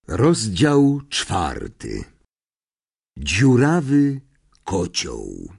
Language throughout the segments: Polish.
Rozdział 4. Dziurawy kocioł.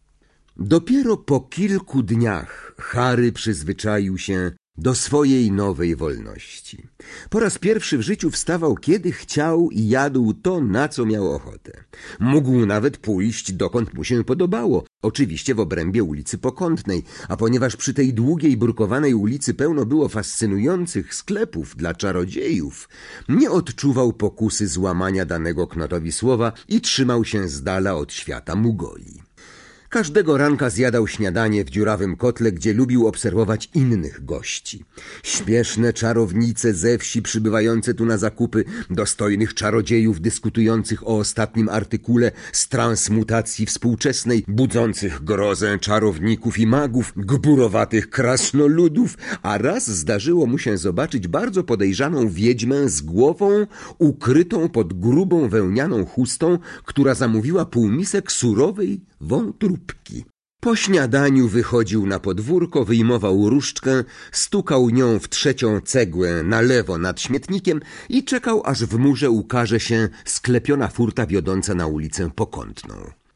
Dopiero po kilku dniach Harry przyzwyczaił się do swojej nowej wolności. Po raz pierwszy w życiu wstawał kiedy chciał i jadł to, na co miał ochotę. Mógł nawet pójść dokąd mu się podobało, oczywiście w obrębie ulicy Pokątnej, a ponieważ przy tej długiej, brukowanej ulicy pełno było fascynujących sklepów dla czarodziejów, nie odczuwał pokusy złamania danego knotowi słowa i trzymał się z dala od świata Mugoli. Każdego ranka zjadał śniadanie w dziurawym kotle, gdzie lubił obserwować innych gości. Śpieszne czarownice ze wsi przybywające tu na zakupy, dostojnych czarodziejów dyskutujących o ostatnim artykule z transmutacji współczesnej, budzących grozę czarowników i magów, gburowatych krasnoludów, a raz zdarzyło mu się zobaczyć bardzo podejrzaną wiedźmę z głową ukrytą pod grubą wełnianą chustą, która zamówiła półmisek surowej wątróbki. Po śniadaniu wychodził na podwórko, wyjmował różdżkę, stukał nią w trzecią cegłę na lewo nad śmietnikiem i czekał, aż w murze ukaże się sklepiona furta wiodąca na ulicę Pokątną.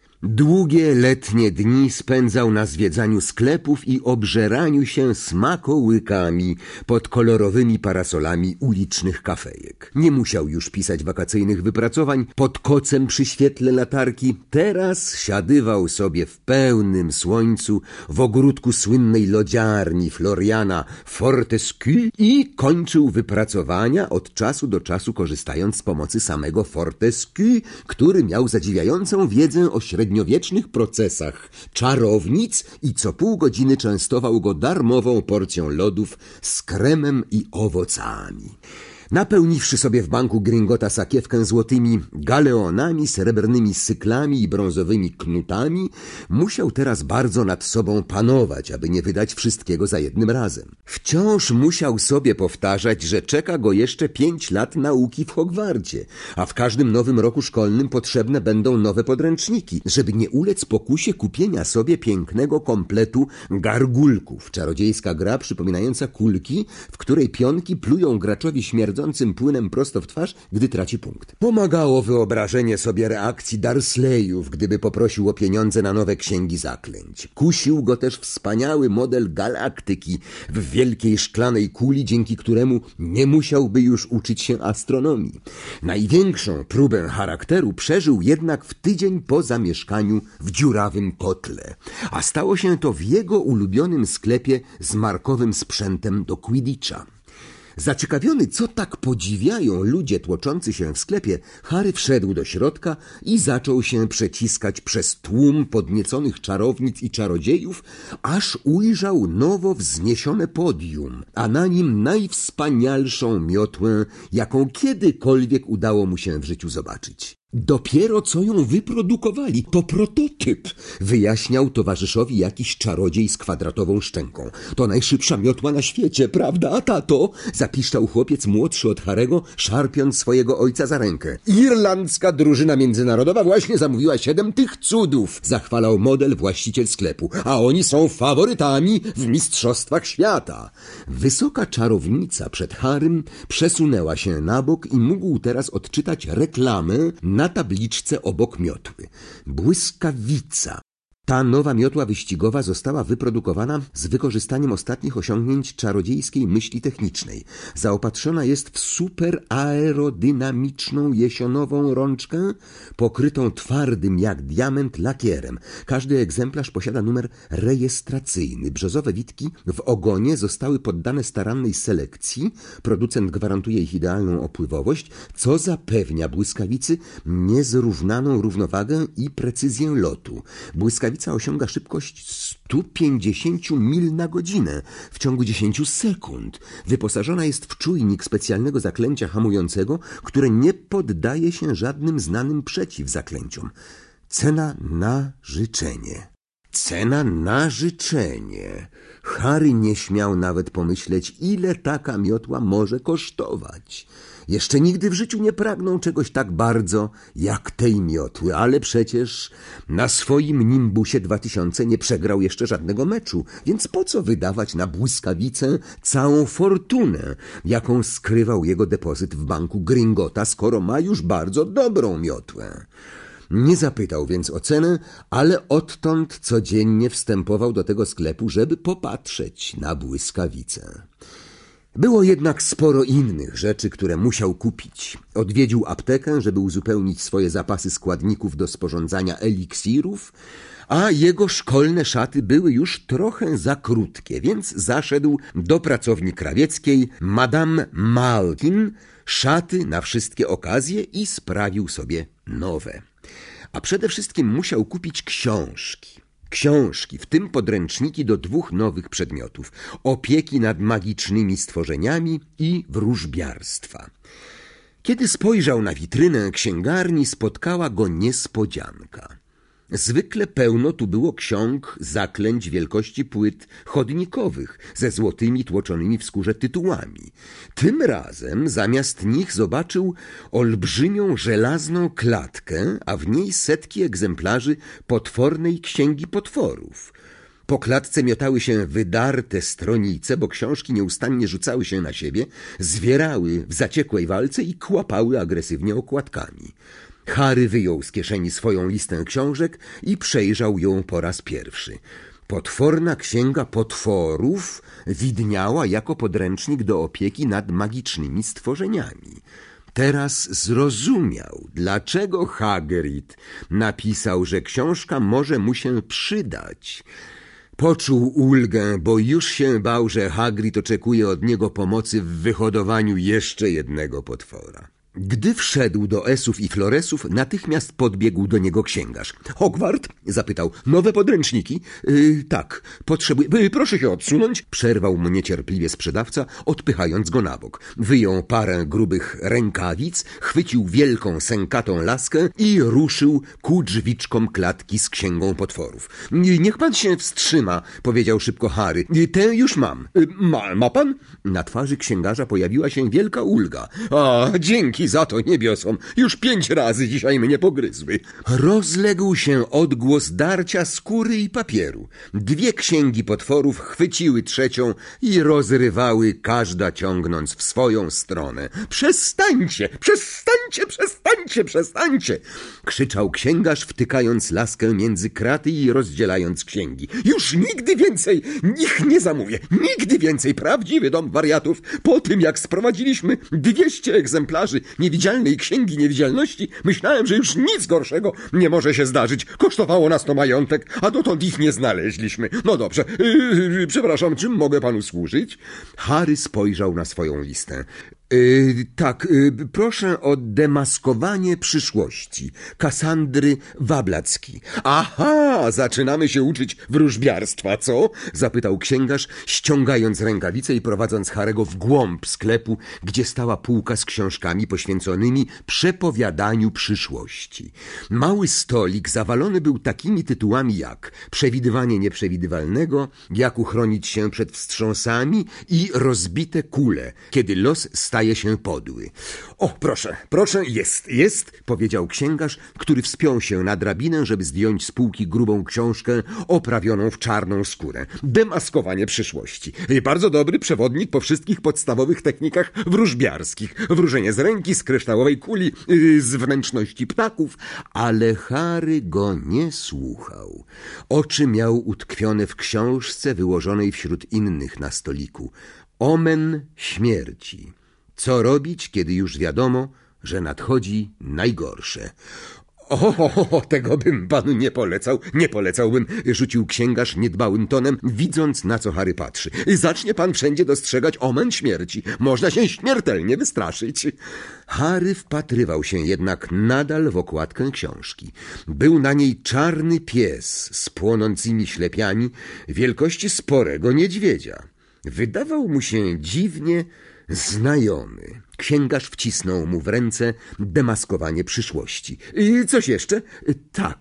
Długie letnie dni spędzał na zwiedzaniu sklepów i obżeraniu się smakołykami pod kolorowymi parasolami ulicznych kafejek. Nie musiał już pisać wakacyjnych wypracowań pod kocem przy świetle latarki. Teraz siadywał sobie w pełnym słońcu w ogródku słynnej lodziarni Floriana Fortescue i kończył wypracowania, od czasu do czasu korzystając z pomocy samego Fortescue, który miał zadziwiającą wiedzę o średniowiecznych procesach czarownic i co pół godziny częstował go darmową porcją lodów z kremem i owocami. Napełniwszy sobie w banku Gringota sakiewkę złotymi galeonami, srebrnymi syklami i brązowymi knutami, musiał teraz bardzo nad sobą panować, aby nie wydać wszystkiego za jednym razem. Wciąż musiał sobie powtarzać, że czeka go jeszcze 5 lat nauki w Hogwarcie, a w każdym nowym roku szkolnym potrzebne będą nowe podręczniki, żeby nie ulec pokusie kupienia sobie pięknego kompletu gargulków. Czarodziejska gra przypominająca kulki, w której pionki plują graczowi śmierdzącym płynem prosto w twarz, gdy traci punkt. Pomagało wyobrażenie sobie reakcji Dursleyów, gdyby poprosił o pieniądze na nowe księgi zaklęć. Kusił go też wspaniały model galaktyki w wielkiej szklanej kuli, dzięki któremu nie musiałby już uczyć się astronomii. Największą próbę charakteru przeżył jednak w tydzień po zamieszkaniu w dziurawym kotle, a stało się to w jego ulubionym sklepie z markowym sprzętem do Quidditcha. Zaciekawiony, co tak podziwiają ludzie tłoczący się w sklepie, Harry wszedł do środka i zaczął się przeciskać przez tłum podnieconych czarownic i czarodziejów, aż ujrzał nowo wzniesione podium, a na nim najwspanialszą miotłę, jaką kiedykolwiek udało mu się w życiu zobaczyć. Dopiero co ją wyprodukowali, to prototyp, wyjaśniał towarzyszowi jakiś czarodziej z kwadratową szczęką. To najszybsza miotła na świecie, prawda, tato? Zapiszczał chłopiec młodszy od Harego, szarpiąc swojego ojca za rękę. Irlandzka drużyna międzynarodowa właśnie zamówiła 7 tych cudów, zachwalał model właściciel sklepu, a oni są faworytami w mistrzostwach świata. Wysoka czarownica przed Harrym przesunęła się na bok i mógł teraz odczytać reklamę na tabliczce obok miotły. Błyskawica. Ta nowa miotła wyścigowa została wyprodukowana z wykorzystaniem ostatnich osiągnięć czarodziejskiej myśli technicznej. Zaopatrzona jest w superaerodynamiczną jesionową rączkę pokrytą twardym jak diament lakierem. Każdy egzemplarz posiada numer rejestracyjny. Brzozowe witki w ogonie zostały poddane starannej selekcji. Producent gwarantuje ich idealną opływowość, co zapewnia błyskawicy niezrównaną równowagę i precyzję lotu. Błyskawica osiąga szybkość 150 mil na godzinę w ciągu 10 sekund. Wyposażona jest w czujnik specjalnego zaklęcia hamującego, które nie poddaje się żadnym znanym przeciwzaklęciom. Cena na życzenie. Cena na życzenie. Harry nie śmiał nawet pomyśleć, ile taka miotła może kosztować. Jeszcze nigdy w życiu nie pragnął czegoś tak bardzo jak tej miotły, ale przecież na swoim Nimbusie 2000 nie przegrał jeszcze żadnego meczu, więc po co wydawać na błyskawicę całą fortunę, jaką skrywał jego depozyt w banku Gringota, skoro ma już bardzo dobrą miotłę. Nie zapytał więc o cenę, ale odtąd codziennie wstępował do tego sklepu, żeby popatrzeć na błyskawicę. Było jednak sporo innych rzeczy, które musiał kupić. Odwiedził aptekę, żeby uzupełnić swoje zapasy składników do sporządzania eliksirów, a jego szkolne szaty były już trochę za krótkie, więc zaszedł do pracowni krawieckiej Madame Malkin, szaty na wszystkie okazje i sprawił sobie nowe. A przede wszystkim musiał kupić książki, w tym podręczniki do 2 nowych przedmiotów: opieki nad magicznymi stworzeniami i wróżbiarstwa. Kiedy spojrzał na witrynę księgarni, spotkała go niespodzianka. Zwykle pełno tu było ksiąg zaklęć wielkości płyt chodnikowych ze złotymi tłoczonymi w skórze tytułami. Tym razem zamiast nich zobaczył olbrzymią żelazną klatkę, a w niej setki egzemplarzy potwornej księgi potworów. Po klatce miotały się wydarte stronice, bo książki nieustannie rzucały się na siebie, zwierały w zaciekłej walce i kłapały agresywnie okładkami. Harry wyjął z kieszeni swoją listę książek i przejrzał ją po raz pierwszy. Potworna księga potworów widniała jako podręcznik do opieki nad magicznymi stworzeniami. Teraz zrozumiał, dlaczego Hagrid napisał, że książka może mu się przydać. Poczuł ulgę, bo już się bał, że Hagrid oczekuje od niego pomocy w wyhodowaniu jeszcze jednego potwora. Gdy wszedł do Esów i Floresów, natychmiast podbiegł do niego księgarz. — Hogwart? — zapytał. — Nowe podręczniki? Tak, potrzebuję. Proszę się odsunąć. Przerwał mu niecierpliwie sprzedawca, odpychając go na bok. Wyjął parę grubych rękawic, chwycił wielką, sękatą laskę i ruszył ku drzwiczkom klatki z księgą potworów. — Niech pan się wstrzyma — powiedział szybko Harry. — Tę już mam. Ma pan? Na twarzy księgarza pojawiła się wielka ulga. — A, dzięki za to niebiosom. Już 5 razy dzisiaj mnie pogryzły. Rozległ się odgłos darcia skóry i papieru. 2 księgi potworów chwyciły trzecią i rozrywały, każda ciągnąc w swoją stronę. Przestańcie! Przestańcie! Przestańcie! Przestańcie! Krzyczał księgarz, wtykając laskę między kraty i rozdzielając księgi. Już nigdy więcej ich nie zamówię. Nigdy więcej. Prawdziwy dom wariatów. Po tym, jak sprowadziliśmy 200 egzemplarzy niewidzialnej księgi niewidzialności, myślałem, że już nic gorszego nie może się zdarzyć. Kosztowało nas to majątek, a dotąd ich nie znaleźliśmy. No dobrze, przepraszam, czym mogę panu służyć? Harry spojrzał na swoją listę. Proszę o demaskowanie przyszłości. Kasandry Wablacki. Aha, zaczynamy się uczyć wróżbiarstwa, co? Zapytał księgarz, ściągając rękawice i prowadząc Harego w głąb sklepu, gdzie stała półka z książkami poświęconymi przepowiadaniu przyszłości. Mały stolik zawalony był takimi tytułami jak Przewidywanie nieprzewidywalnego, Jak uchronić się przed wstrząsami i Rozbite kule, kiedy los staje się podły. O, proszę, jest, powiedział księgarz, który wspiął się na drabinę, żeby zdjąć z półki grubą książkę oprawioną w czarną skórę. Demaskowanie przyszłości. Bardzo dobry przewodnik po wszystkich podstawowych technikach wróżbiarskich. Wróżenie z ręki, z kryształowej kuli, z wnętrzności ptaków. Ale Harry go nie słuchał. Oczy miał utkwione w książce wyłożonej wśród innych na stoliku. Omen śmierci. Co robić, kiedy już wiadomo, że nadchodzi najgorsze? O, tego bym panu nie polecałbym, rzucił księgarz niedbałym tonem, widząc, na co Harry patrzy. Zacznie pan wszędzie dostrzegać omen śmierci. Można się śmiertelnie wystraszyć. Harry wpatrywał się jednak nadal w okładkę książki. Był na niej czarny pies z płonącymi ślepiami wielkości sporego niedźwiedzia. Wydawał mu się dziwnie znajomy. Księgarz wcisnął mu w ręce demaskowanie przyszłości. Coś jeszcze? Tak.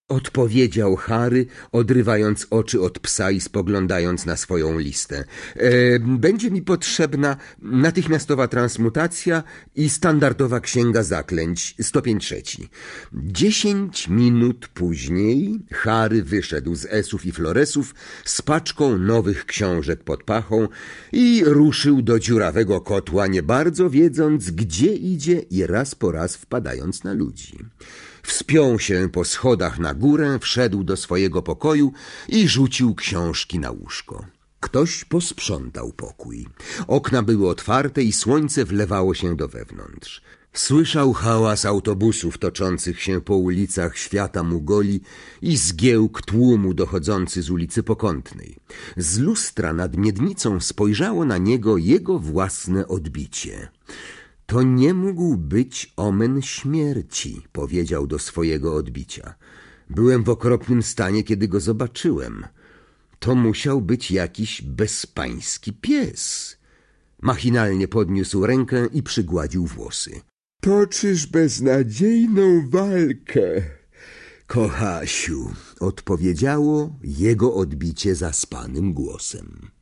odpowiedział Harry, odrywając oczy od psa i spoglądając na swoją listę. Będzie mi potrzebna natychmiastowa transmutacja i standardowa księga zaklęć, stopień 3. 10 minut później Harry wyszedł z Esów i Floresów z paczką nowych książek pod pachą i ruszył do dziurawego kotła, nie bardzo wiedząc, gdzie idzie i raz po raz wpadając na ludzi. Wspiął się po schodach na górę, wszedł do swojego pokoju i rzucił książki na łóżko. Ktoś posprzątał pokój. Okna były otwarte i słońce wlewało się do wewnątrz. Słyszał hałas autobusów toczących się po ulicach świata Mugoli i zgiełk tłumu dochodzący z ulicy Pokątnej. Z lustra nad miednicą spojrzało na niego jego własne odbicie. To nie mógł być omen śmierci, powiedział do swojego odbicia. Byłem w okropnym stanie, kiedy go zobaczyłem. To musiał być jakiś bezpański pies. Machinalnie podniósł rękę i przygładził włosy. Toczysz beznadziejną walkę, kochasiu, odpowiedziało jego odbicie zaspanym głosem.